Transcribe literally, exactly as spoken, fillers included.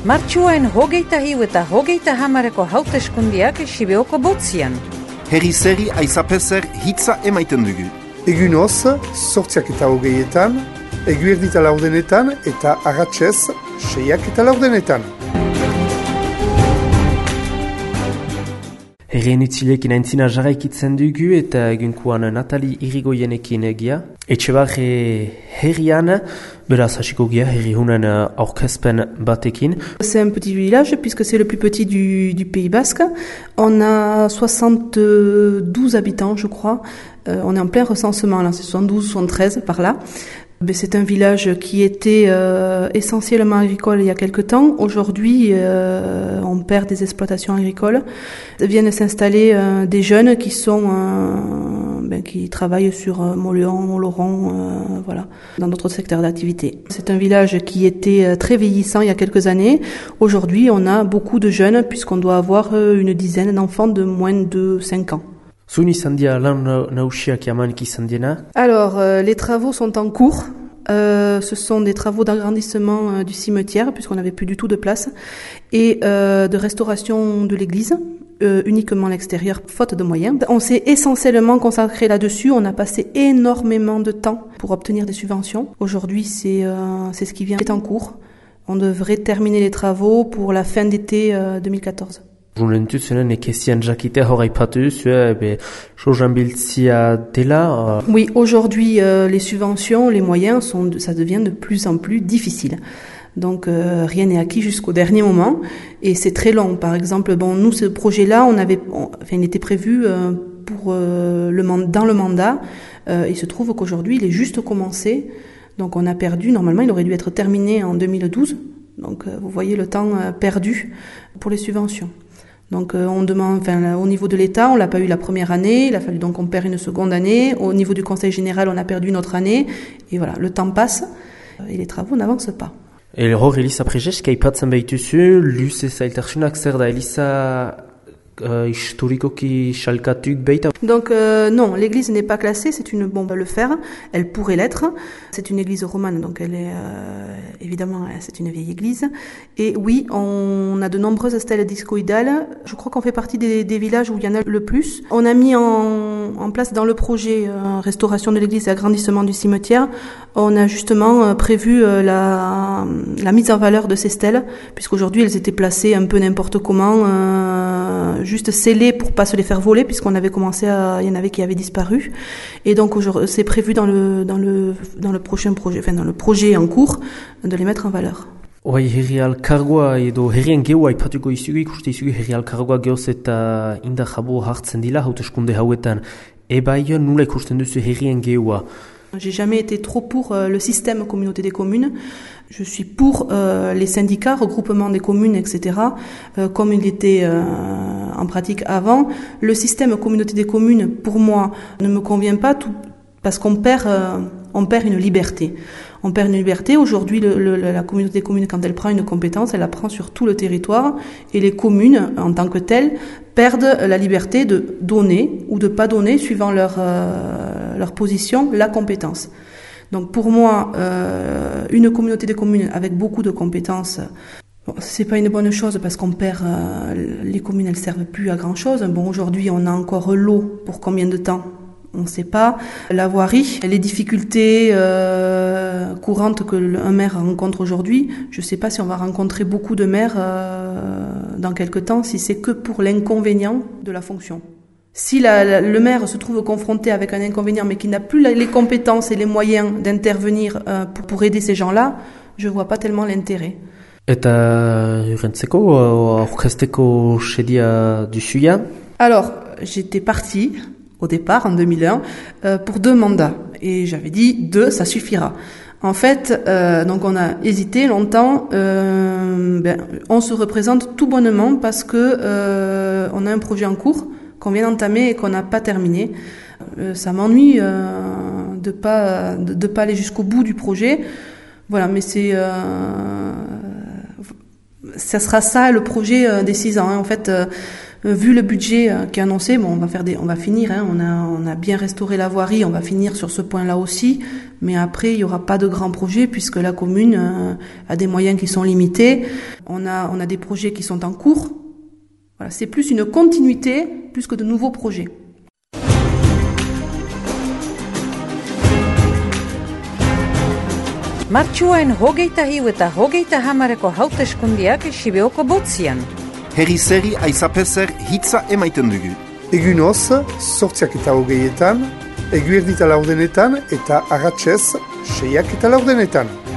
Martxuaren hogeita hiu eta hogeita hamareko hauteskundiak Sibeoko botzian. Herri zeri aizapezer hitza emaiten dugu. Egunoz, sortziak eta hogeietan, eguerdita laurdenetan eta arratsez seiak eta laurdenetan. Herrien utzilekin aintzina jarraikitzen dugu eta egunkuan Natali Irigoyenekin egia. Etxebarri herrian, beraz hasiko gia herri hunen aurkezpen batekin. C'est un petit village puisque c'est le plus petit du, du Pays Basque. On a soixante-douze habitants, je crois. Euh, on est en plein recensement, là, c'est soixante-douze, soixante-treize par là. C'est un village qui était euh, essentiellement agricole il y a quelque temps. Aujourd'hui, euh, on perd des exploitations agricoles. Viennent s'installer euh, des jeunes qui sont, euh, ben, qui travaillent sur euh, Montléon, Montlaurent, euh, voilà, dans d'autres secteurs d'activité. C'est un village qui était très vieillissant il y a quelques années. Aujourd'hui, on a beaucoup de jeunes puisqu'on doit avoir euh, une dizaine d'enfants de moins de cinq ans. Alors, euh, les travaux sont en cours. Euh, ce sont des travaux d'agrandissement euh, du cimetière, puisqu'on n'avait plus du tout de place, et euh, de restauration de l'église, euh, uniquement l'extérieur, faute de moyens. On s'est essentiellement consacré là-dessus. On a passé énormément de temps pour obtenir des subventions. Aujourd'hui, c'est, euh, c'est ce qui vient, est en cours. On devrait terminer les travaux pour la fin d'été euh, deux mille quatorze. Oui, aujourd'hui, euh, les subventions, les moyens, sont, ça devient de plus en plus difficile. Donc, euh, rien n'est acquis jusqu'au dernier moment. Et c'est très long. Par exemple, bon, nous, ce projet-là, on avait, on, enfin, il était prévu euh, pour euh, le dans le mandat. Euh, il se trouve qu'aujourd'hui, il est juste commencé. Donc, on a perdu. Normalement, il aurait dû être terminé en deux mille douze. Donc, euh, vous voyez le temps euh, perdu pour les subventions. Donc euh, on demande, enfin là, au niveau de l'État, on l'a pas eu la première année, il a fallu donc on perd une seconde année. Au niveau du Conseil général, on a perdu une autre année. Et voilà, le temps passe et les travaux n'avancent pas. Et hor Elisa Prejesk aipatzen baituzu, luze zailtasunak zer da Elisa uh, historikoki xalkatuk baita. Donc euh, non, l'église n'est pas classée, c'est une bombe à le faire. Elle pourrait l'être. C'est une église romane, donc elle est euh, évidemment c'est une vieille église. Et oui, on a de nombreuses stèles discoïdales. Je crois qu'on fait partie des, des villages où il y en a le plus. On a mis en, en place dans le projet euh, restauration de l'église et agrandissement du cimetière, on a justement euh, prévu euh, la, la mise en valeur de ces stèles, puisqu'aujourd'hui elles étaient placées un peu n'importe comment, euh, juste scellées pour pas se les faire voler, puisqu'on avait commencé à, il y en avait qui avaient disparu. Et donc c'est prévu dans le dans le dans le prochain projet, enfin dans le projet en cours, de les mettre en valeur. Oai herri alkargoa edo herrien geua aipatuko izugu, ikuste izugu herri alkargoa geoz eta indar jabo hartzen dila hauteskunde hauetan. Ebai nula ikusten duzu herrien geua? J'ai jamais été trop pour euh, le système communauté des communes. Je suis pour euh, les syndicats, regroupement des communes, et cetera, euh, comme il était euh, en pratique avant. Le système communauté des communes, pour moi, ne me convient pas tout, parce qu'on perd, euh, on perd une liberté. On perd une liberté. Aujourd'hui, le, le, la communauté des communes, quand elle prend une compétence, elle la prend sur tout le territoire. Et les communes, en tant que telles, perdent la liberté de donner ou de pas donner, suivant leur, euh, leur position, la compétence. Donc pour moi, euh, une communauté de communes avec beaucoup de compétences, bon, c'est pas une bonne chose parce qu'on perd, euh, les communes, elles servent plus à grand chose. Bon, aujourd'hui, on a encore l'eau pour combien de temps? On ne sait pas. La voirie, les difficultés euh, courantes que un maire rencontre aujourd'hui, je ne sais pas si on va rencontrer beaucoup de maires euh, dans quelques temps, si c'est que pour l'inconvénient de la fonction. Si la, la, le maire se trouve confronté avec un inconvénient, mais qu'il n'a plus la, les compétences et les moyens d'intervenir euh, pour, pour aider ces gens-là, je ne vois pas tellement l'intérêt. Eta urrentzeko, aurkezteko sedia duzuia? Alors, j'étais partie au départ, en deux mille un, euh, pour deux mandats. Et j'avais dit, deux, ça suffira. En fait, euh, donc on a hésité longtemps. Euh, ben, on se représente tout bonnement parce que euh, on a un projet en cours qu'on vient d'entamer et qu'on n'a pas terminé. Euh, ça m'ennuie euh, de pas de, de pas aller jusqu'au bout du projet. Voilà, mais c'est euh, ça sera ça le projet euh, des six ans. Hein. En fait. Euh, Euh, vu le budget euh, qui est annoncé, bon, on va faire des, on va finir. Hein, on a, on a bien restauré la voirie, on va finir sur ce point-là aussi. Mais après, il y aura pas de grands projets puisque la commune euh, a des moyens qui sont limités. On a, on a des projets qui sont en cours. Voilà, c'est plus une continuité plus que de nouveaux projets. Martxuaren hogeita hiu eta hogeita hamareko hauteskundiak Sibeoko botzian. Herri zeri aizapezer hitza emaiten dugu. Egunoz, sortziak eta hogeietan, eguerdita laurdenetan eta arratsez, seiak eta laurdenetan.